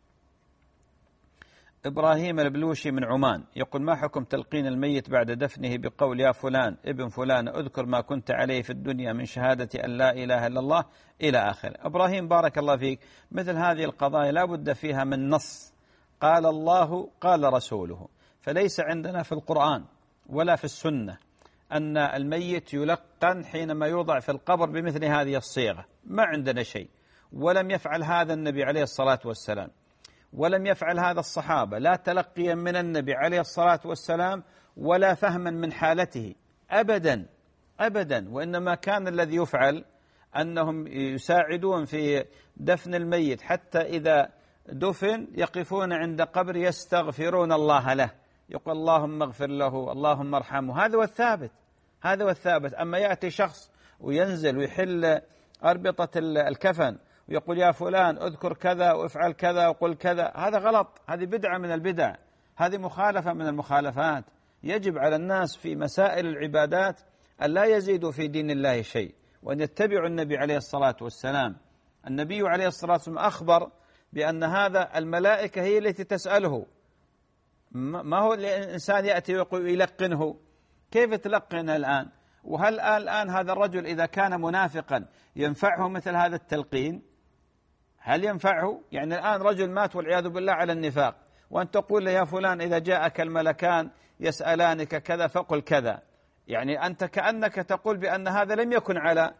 إبراهيم البلوشي من عمان يقول: ما حكم تلقين الميت بعد دفنه بقول يا فلان ابن فلان اذكر ما كنت عليه في الدنيا من شهادة أن لا إله إلا الله إلى آخره. إبراهيم بارك الله فيك، مثل هذه القضايا لا بد فيها من نص، قال الله قال رسوله، فليس عندنا في القرآن ولا في السنة أن الميت يلقن حينما يوضع في القبر بمثل هذه الصيغة، ما عندنا شيء، ولم يفعل هذا النبي عليه الصلاة والسلام، ولم يفعل هذا الصحابة، لا تلقيا من النبي عليه الصلاة والسلام ولا فهما من حالته أبدا أبدا. وإنما كان الذي يفعل أنهم يساعدون في دفن الميت، حتى إذا دفن يقفون عند قبر يستغفرون الله له، يقول اللهم اغفر له اللهم ارحمه. هذا هو الثابت. أما يأتي شخص وينزل ويحل أربطة الكفن ويقول يا فلان اذكر كذا وافعل كذا وقل كذا، هذا غلط، هذه بدعة من البدع، هذه مخالفة من المخالفات. يجب على الناس في مسائل العبادات أن لا يزيدوا في دين الله شيء، وأن يتبعوا النبي عليه الصلاة والسلام. النبي عليه الصلاة والسلام أخبر بأن هذا الملائكة هي التي تسأله، ما هو الإنسان يأتي ويقول يلقنه، كيف تلقنه الآن؟ وهل الآن هذا الرجل إذا كان منافقا ينفعه مثل هذا التلقين؟ هل ينفعه؟ يعني الآن رجل مات والعياذ بالله على النفاق، وأن تقول له يا فلان إذا جاءك الملكان يسألانك كذا فقل كذا، يعني أنت كأنك تقول بأن هذا لم يكن على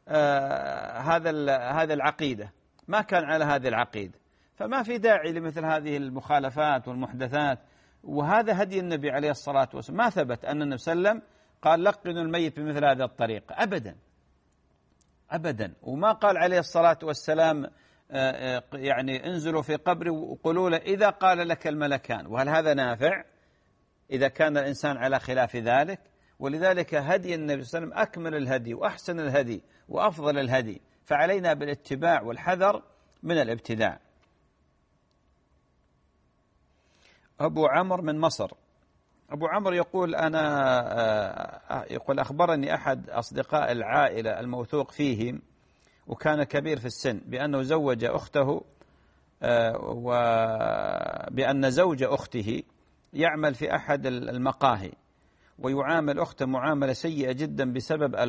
هذا العقيدة، ما كان على هذه العقيدة. فما في داعي لمثل هذه المخالفات والمحدثات. وهذا هدي النبي عليه الصلاة والسلام، ما ثبت أن النبي صلى الله عليه وسلم قال لقنوا الميت بمثل هذه الطريقة أبدا. أبدا. وما قال عليه الصلاة والسلام يعني انزلوا في قبري وقولوا له إذا قال لك الملكان، وهل هذا نافع إذا كان الإنسان على خلاف ذلك؟ ولذلك هدي النبي صلى الله عليه وسلم أكمل الهدي وأحسن الهدي وأفضل الهدي، فعلينا بالاتباع والحذر من الابتداع. أبو عمرو من مصر، أبو عمرو يقول يقول أخبرني أحد أصدقاء العائلة الموثوق فيهم وكان كبير في السن بأنه زوج أخته، وبأن زوج أخته يعمل في أحد المقاهي ويعامل أخته معاملة سيئة جدا بسبب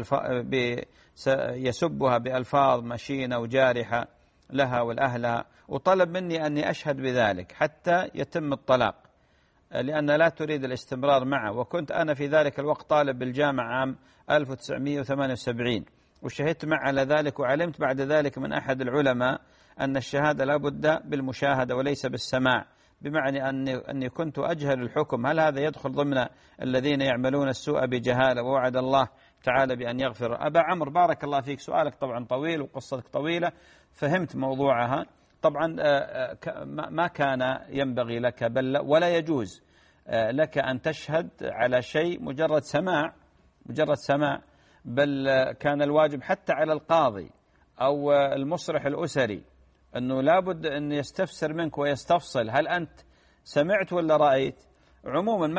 يسبها بألفاظ مشينة وجارحة لها ولأهلها، وطلب مني أني أشهد بذلك حتى يتم الطلاق لأن لا تريد الاستمرار معه. وكنت أنا في ذلك الوقت طالب بالجامعة عام 1978 وشهدت معه على ذلك، وعلمت بعد ذلك من أحد العلماء أن الشهادة لا بد بالمشاهدة وليس بالسماع، بمعنى أني كنت أجهل الحكم. هل هذا يدخل ضمن الذين يعملون السوء بجهالة ووعد الله تعالى بأن يغفر؟ أبا عمرو بارك الله فيك، سؤالك طبعا طويل وقصتك طويلة، فهمت موضوعها. طبعا ما كان ينبغي لك بل ولا يجوز لك أن تشهد على شيء مجرد سماع، بل كان الواجب حتى على القاضي أو المصلح الأسري أنه لابد أن يستفسر منك ويستفصل هل أنت سمعت ولا رأيت. عموما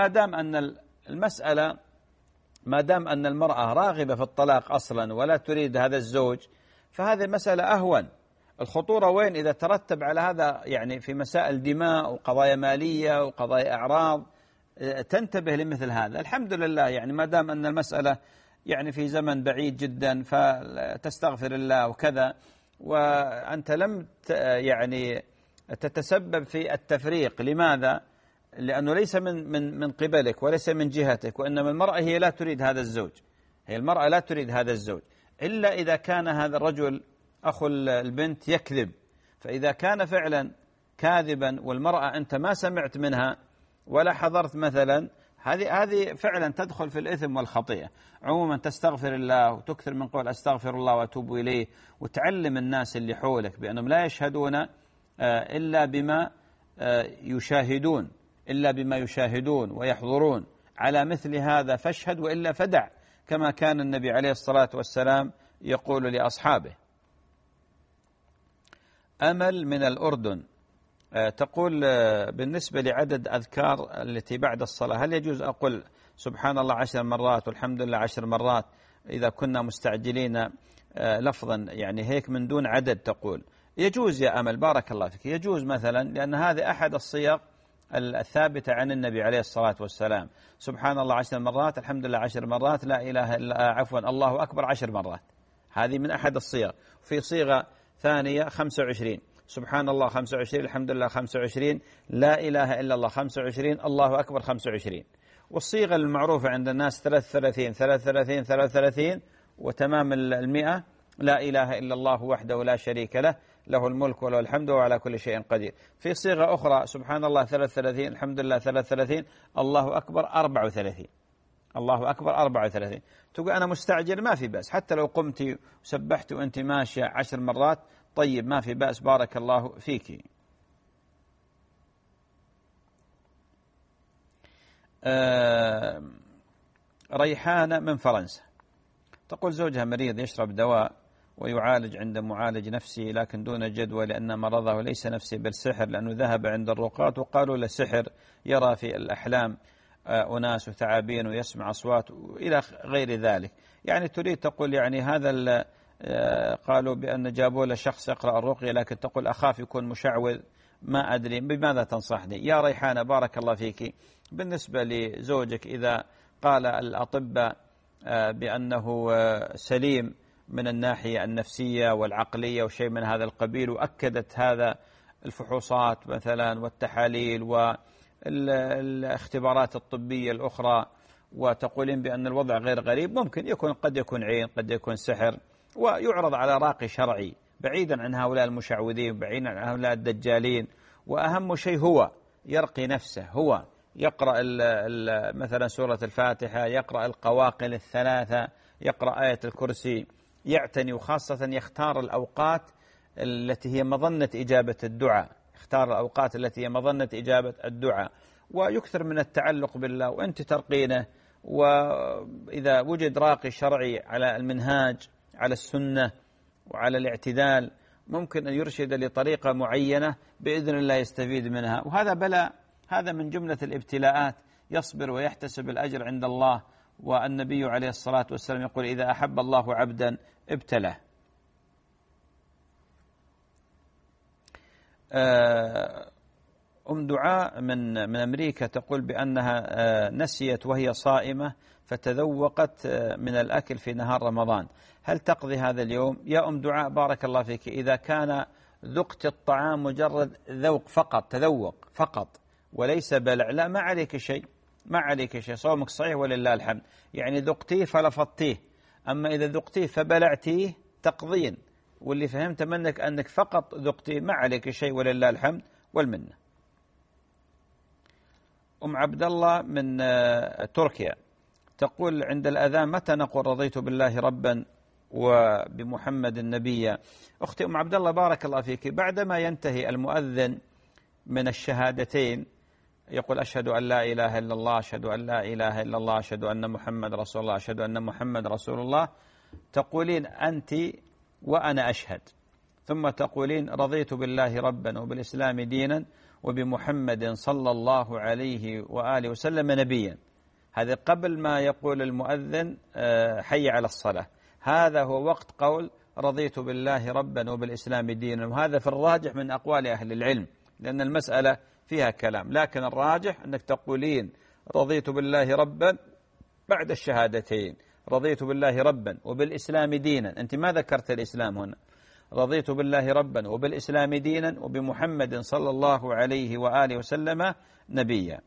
ما دام أن المرأة راغبة في الطلاق أصلا ولا تريد هذا الزوج، فهذه مسألة أهون. الخطورة وين؟ إذا ترتب على هذا يعني في مسائل دماء وقضايا مالية وقضايا أعراض، تنتبه لمثل هذا. الحمد لله يعني ما دام أن المسألة يعني في زمن بعيد جدا فتستغفر الله وكذا، وأنت لم يعني تتسبب في التفريق. لماذا؟ لأنه ليس من قبلك وليس من جهتك، وإنما المرأة هي لا تريد هذا الزوج، المرأة لا تريد هذا الزوج إلا إذا كان هذا الرجل أخو البنت يكذب. فإذا كان فعلا كاذبا والمرأة أنت ما سمعت منها ولا حضرت مثلا، هذه فعلا تدخل في الإثم والخطيئة. عموما تستغفر الله وتكثر من قول أستغفر الله وأتوب إليه، وتعلم الناس اللي حولك بأنهم لا يشهدون إلا بما يشاهدون ويحضرون على مثل هذا، فاشهد وإلا فدع، كما كان النبي عليه الصلاة والسلام يقول لأصحابه. أمل من الأردن تقول بالنسبة لعدد أذكار التي بعد الصلاة، هل يجوز أقول سبحان الله 10 مرات والحمد لله 10 مرات إذا كنا مستعجلين لفظا يعني هيك من دون عدد؟ تقول يجوز يا أمل بارك الله فيك، يجوز مثلا، لأن هذه أحد الصيغ الثابتة عن النبي عليه الصلاة والسلام. سبحان الله 10 مرات، الحمد لله 10 مرات، لا إله إلا الله أكبر 10 مرات، هذه من أحد الصيغ. في صيغة ثانية 25 سبحان الله 25، الحمد لله 25، لا إله إلا الله 25، الله أكبر 25. والصيغة المعروفة عند الناس 33 33 33 وتمام 100، لا إله إلا الله وحده لا شريك له، له الملك وله الحمد وهو على كل شيء قدير. في صيغة أخرى سبحان الله 33، الحمد لله 33، الله أكبر 34، الله أكبر 34. تقول أنا مستعجل، ما في بأس، حتى لو قمت وسبحت وأنت ماشية 10 مرات طيب ما في بأس، بارك الله فيك. ريحانة من فرنسا تقول زوجها مريض يشرب دواء ويعالج عند معالج نفسي لكن دون جدوى، لأن مرضه ليس نفسي بل سحر، لأنه ذهب عند الرقاة وقالوا له سحر، يرى في الأحلام أناس وثعابين ويسمع أصوات إلى غير ذلك. يعني تريد تقول يعني هذا قالوا بأن جابوا له شخص يقرأ الرقية، لكن تقول أخاف يكون مشعوذ، ما أدري بماذا تنصحني؟ يا ريحانة بارك الله فيك، بالنسبة لزوجك إذا قال الأطباء بأنه سليم من الناحية النفسية والعقلية وشيء من هذا القبيل، وأكدت هذا الفحوصات مثلا والتحاليل والاختبارات الطبية الأخرى، وتقولين بأن الوضع غير غريب، ممكن يكون قد يكون عين، قد يكون سحر، ويعرض على راقي شرعي بعيدا عن هؤلاء المشعوذين، بعيدا عن هؤلاء الدجالين. وأهم شيء هو يرقي نفسه، هو يقرأ مثلا سورة الفاتحة، يقرأ القواقل الثلاثة، يقرأ آية الكرسي، يعتني، وخاصة يختار الأوقات التي هي مظنة إجابة الدعاء، اختار الأوقات التي هي مظنة إجابة الدعاء، ويكثر من التعلق بالله، وأنت ترقينه. وإذا وجد راقي شرعي على المنهاج، على السنة وعلى الاعتدال، ممكن أن يرشد لطريقة معينة بإذن الله يستفيد منها. وهذا بلاء، هذا من جملة الابتلاءات، يصبر ويحتسب الأجر عند الله. والنبي عليه الصلاة والسلام يقول: إذا أحب الله عبدا ابتلاه. دعاء من أمريكا تقول بأنها نسيت وهي صائمة فتذوقت من الأكل في نهار رمضان، هل تقضي هذا اليوم؟ يا دعاء بارك الله فيك، إذا كان ذقت الطعام مجرد ذوق فقط، تذوق فقط وليس بلع، لا ما عليك شيء، ما عليك شيء، صومك صحيح ولله الحمد. يعني ذقتيه فلفظتيه، أما إذا ذقتيه فبلعتيه تقضين، واللي فهمت منك أنك فقط ذقتيه، ما عليك شيء ولله الحمد والمنة. عبد الله من تركيا تقول: عند الأذان متى نقول رضيت بالله ربا وبمحمد النبي؟ أختي عبد الله بارك الله فيك، بعدما ينتهي المؤذن من الشهادتين يقول: أشهد أن لا إله إلا الله، أشهد أن لا إله إلا الله، أشهد أن محمد رسول الله، أشهد أن محمد رسول الله، تقولين أنت وأنا أشهد، ثم تقولين رضيت بالله ربا وبالإسلام دينا وبمحمد صلى الله عليه وآله وسلم نبيا. هذا قبل ما يقول المؤذن حي على الصلاة، هذا هو وقت قول رضيت بالله ربا وبالإسلام دينا. وهذا في الراجح من أقوال أهل العلم، لأن المسألة فيها كلام، لكن الراجح أنك تقولين رضيت بالله ربا بعد الشهادتين، رضيت بالله ربا وبالإسلام دينا. أنت ما ذكرت الإسلام هنا، رضيت بالله ربا وبالإسلام دينا وبمحمد صلى الله عليه وآله وسلم نبيا.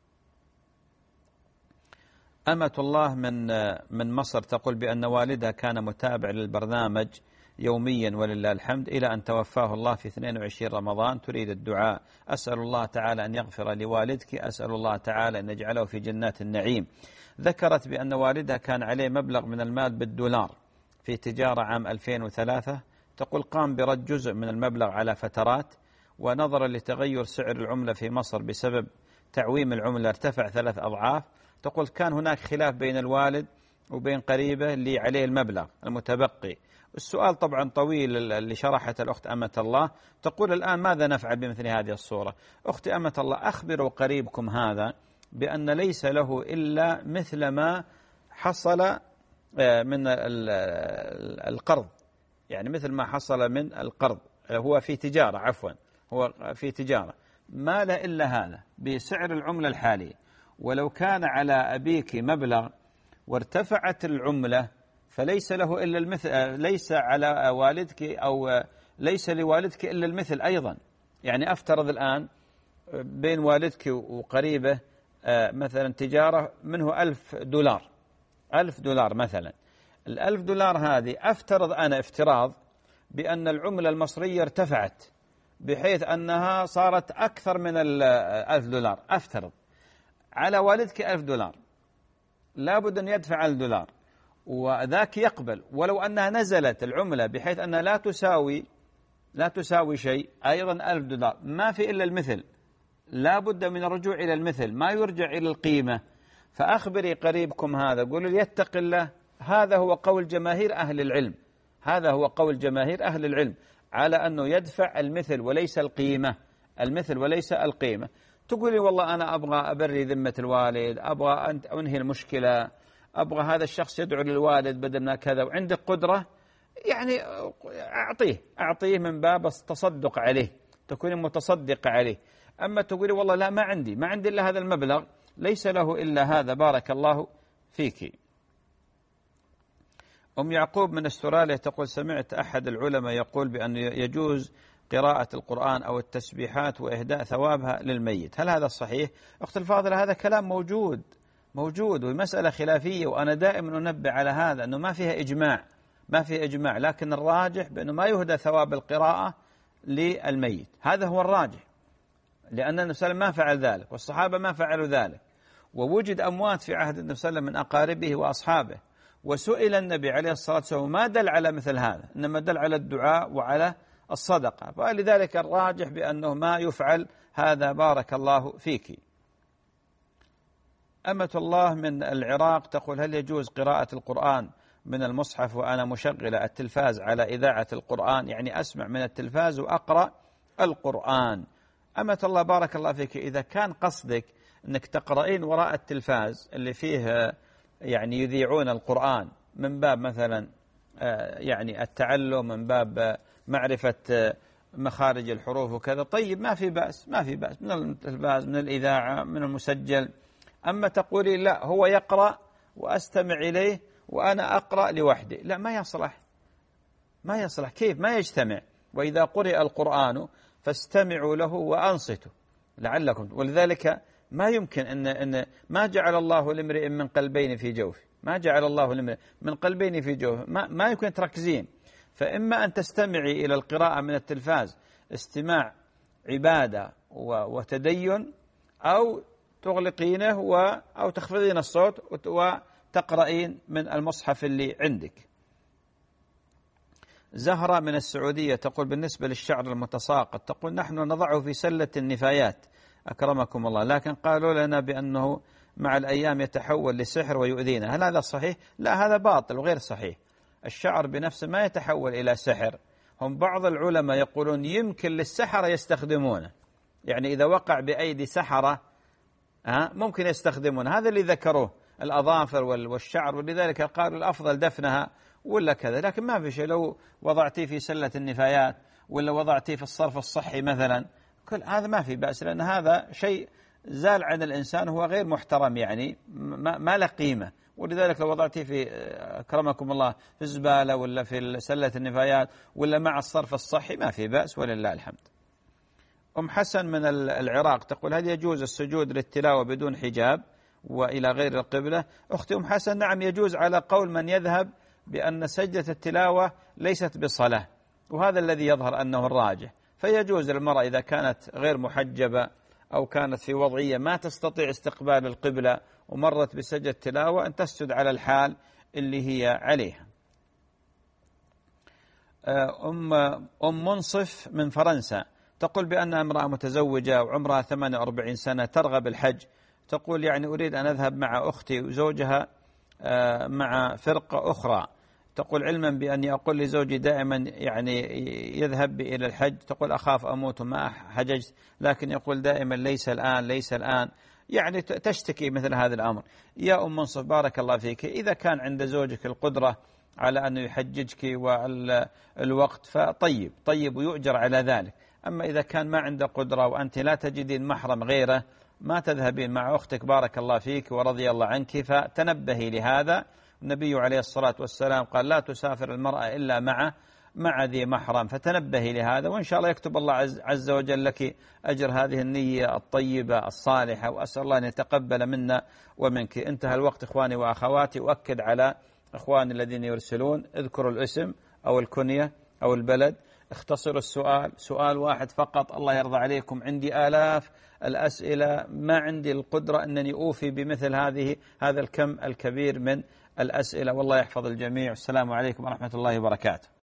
أمة الله من مصر تقول بأن والدها كان متابع للبرنامج يوميا ولله الحمد إلى أن توفاه الله في 22 رمضان، تريد الدعاء. أسأل الله تعالى أن يغفر لوالدك، أسأل الله تعالى أن يجعله في جنات النعيم. ذكرت بأن والدها كان عليه مبلغ من المال بالدولار في تجارة عام 2003، تقول قام برد جزء من المبلغ على فترات، ونظرا لتغير سعر العملة في مصر بسبب تعويم العملة ارتفع 3 أضعاف. تقول كان هناك خلاف بين الوالد وبين قريبه اللي عليه المبلغ المتبقي. السؤال طبعا طويل اللي شرحته الأخت أمة الله، تقول الآن ماذا نفعل بمثل هذه الصورة؟ أختي أمة الله، أخبروا قريبكم هذا بأن ليس له إلا مثل ما حصل من القرض، يعني مثل ما حصل من القرض، هو في تجارة، عفوا هو في تجارة، ما له إلا هذا بسعر العملة الحالية. ولو كان على أبيك مبلغ وارتفعت العملة فليس له إلا المثل، ليس على والدك أو ليس لوالدك إلا المثل أيضا. يعني أفترض الآن بين والدك وقريبه مثلا تجارة منه $1000، $1000 مثلا. $1000 هذه أفترض أنا افتراض بأن العملة المصرية ارتفعت بحيث أنها صارت أكثر من $1000، أفترض على والدك $1000 لابد أن يدفع $1000 وذاك يقبل، ولو أنها نزلت العملة بحيث أنها لا تساوي شيء أيضا $1000 ما في إلا المثل، لا بد من الرجوع إلى المثل، ما يرجع إلى القيمة. فأخبري قريبكم هذا، قولوا يتق الله. هذا هو قول جماهير أهل العلم، هذا هو قول جماهير أهل العلم على أنه يدفع المثل وليس القيمة، المثل وليس القيمة. تقولي والله أنا أبغى أبري ذمة الوالد، أبغى أنهي المشكلة، أبغى هذا الشخص يدعو للوالد بدل ما كذا، وعندك قدرة يعني أعطيه من باب التصدق عليه، تكوني متصدق عليه. أما تقولي والله لا ما عندي إلا هذا المبلغ، ليس له إلا هذا، بارك الله فيك. يعقوب من استراليا تقول سمعت أحد العلماء يقول بأن يجوز قراءة القرآن أو التسبيحات وإهداء ثوابها للميت، هل هذا صحيح؟ أخت الفاضلة هذا كلام موجود ومسألة خلافية، وأنا دائما أنبه على هذا أنه ما فيها إجماع، لكن الراجح بأنه ما يهدى ثواب القراءة للميت، هذا هو الراجح، لأن النبي صلى الله عليه وسلم ما فعل ذلك والصحابة ما فعلوا ذلك، ووجد أموات في عهد النبي صلى الله عليه وسلم من أقاربه وأصحابه، وسئل النبي عليه الصلاة والسلام ما دل على مثل هذا، إنما دل على الدعاء وعلى الصدقة، فلذلك الراجح بأنه ما يفعل هذا. بارك الله فيك. أمة الله من العراق تقول: هل يجوز قراءة القرآن من المصحف وأنا مشغلة التلفاز على إذاعة القرآن؟ يعني أسمع من التلفاز وأقرأ القرآن. أمة الله بارك الله فيك، إذا كان قصدك أنك تقرأين وراء التلفاز اللي فيه يعني يذيعون القرآن من باب مثلا يعني التعلم، من باب معرفة مخارج الحروف وكذا، طيب ما في بأس، ما في بأس من التلفاز، من الإذاعة، من المسجل. أما تقولي لا هو يقرأ وأستمع إليه وأنا أقرأ لوحدي، لا ما يصلح، ما يصلح. كيف ما يجتمع؟ وإذا قرئ القرآن فاستمعوا له وأنصتوا لعلكم. ولذلك ما يمكن أن ما جعل الله لامرئ من قلبين في جوفه، ما جعل الله لامرئ من قلبين في جوفه، ما يمكن تركزين. فإما أن تستمعي إلى القراءة من التلفاز استماع عبادة وتدين، أو تغلقينه أو تخفضين الصوت وتقرأين من المصحف اللي عندك. زهرة من السعودية تقول: بالنسبة للشعر المتساقط، تقول: نحن نضعه في سلة النفايات أكرمكم الله، لكن قالوا لنا بأنه مع الأيام يتحول لسحر ويؤذينا، هل هذا صحيح؟ لا، هذا باطل وغير صحيح. الشعر بنفسه ما يتحول إلى سحر. هم بعض العلماء يقولون يمكن للسحرة يستخدمونه، يعني إذا وقع بأيدي سحرة ممكن يستخدمون، هذا اللي ذكروه، الأظافر والشعر، ولذلك قالوا الأفضل دفنها ولا كذا. لكن ما في شيء لو وضعتيه في سلة النفايات ولا وضعتيه في الصرف الصحي مثلا، كل هذا ما في بأس، لأن هذا شيء زال عن الإنسان، هو غير محترم، يعني ما له قيمة. ولذلك لو وضعتيه في أكرمكم الله في الزبالة ولا في سلة النفايات ولا مع الصرف الصحي ما في بأس ولله الحمد. أم حسن من العراق تقول: هل يجوز السجود للتلاوة بدون حجاب وإلى غير القبلة؟ أختي أم حسن، نعم يجوز، على قول من يذهب بأن سجدة التلاوة ليست بصلاة، وهذا الذي يظهر أنه الراجح. فيجوز للمرأة إذا كانت غير محجبة أو كانت في وضعية ما تستطيع استقبال القبلة ومرت بسجدة تلاوة أن تسجد على الحال اللي هي عليها. أم منصف من فرنسا تقول بأن امرأة متزوجة وعمرها 48 سنة ترغب الحج، تقول: يعني أريد أن أذهب مع أختي وزوجها مع فرقة أخرى، تقول: علما بأني أقول لزوجي دائما يعني يذهب بي إلى الحج، تقول: أخاف أموت وما حججت، لكن يقول دائما ليس الآن ليس الآن، يعني تشتكي مثل هذا الأمر. يا أم منصف بارك الله فيك، إذا كان عند زوجك القدرة على أن يحججك والوقت فطيب ويؤجر على ذلك. أما إذا كان ما عنده قدرة وأنت لا تجدين محرم غيره، ما تذهبين مع أختك بارك الله فيك ورضي الله عنك، فتنبهي لهذا. النبي عليه الصلاة والسلام قال: لا تسافر المرأة إلا مع ذي محرم، فتنبهي لهذا، وإن شاء الله يكتب الله عز وجل لك أجر هذه النية الطيبة الصالحة، وأسأل الله أن يتقبل منا ومنك. انتهى الوقت إخواني وأخواتي، أؤكد على إخواني الذين يرسلون: اذكروا الاسم أو الكنية أو البلد، اختصروا السؤال، سؤال واحد فقط، الله يرضى عليكم. عندي آلاف الأسئلة، ما عندي القدرة أنني أوفي بمثل هذا الكم الكبير من الأسئلة، والله يحفظ الجميع. السلام عليكم ورحمة الله وبركاته.